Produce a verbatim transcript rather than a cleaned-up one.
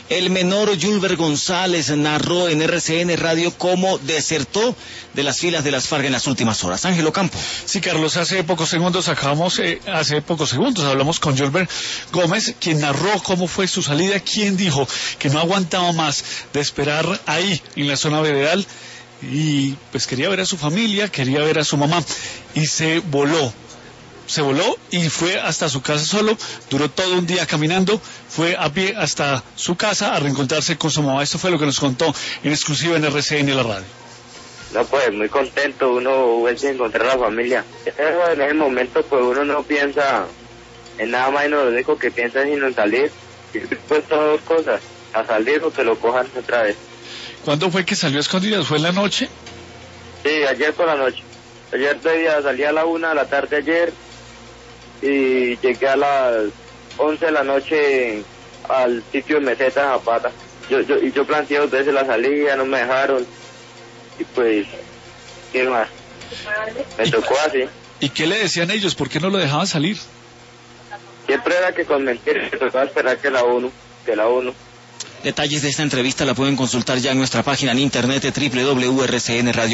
El menor Yulber González narró en R C N Radio cómo desertó de las filas de las FARC en las últimas horas. Ángelo Campo. Sí, Carlos, hace pocos segundos acabamos, eh, hace pocos segundos hablamos con Yulber Gómez, quien narró cómo fue su salida, quien dijo que no aguantaba más de esperar ahí, en la zona veredal, y pues quería ver a su familia, quería ver a su mamá, y se voló. Se voló y fue hasta su casa solo, duró todo un día caminando, fue a pie hasta su casa a reencontrarse con su mamá. Esto fue lo que nos contó en exclusiva en R C N la radio. No, pues muy contento, uno vuelve a encontrar a la familia. En ese momento pues uno no piensa en nada más, y no, lo único que piensa es en salir, y pues todas dos cosas, a salir o que lo cojan otra vez. ¿Cuándo fue que salió a escondidas? ¿Fue en la noche? Sí, ayer por la noche. Ayer de día salí a la una de la tarde ayer, y llegué a las once de la noche al sitio de Meseta Zapata. Yo, yo, y yo planteé dos veces la salida, no me dejaron, y pues, ¿qué más? Me tocó así. ¿Y qué le decían ellos? ¿Por qué no lo dejaban salir? Siempre era que con mentiras, me tocaba esperar que la ONU, que la ONU. Detalles de esta entrevista la pueden consultar ya en nuestra página en internet doble u doble u doble u punto r c n radio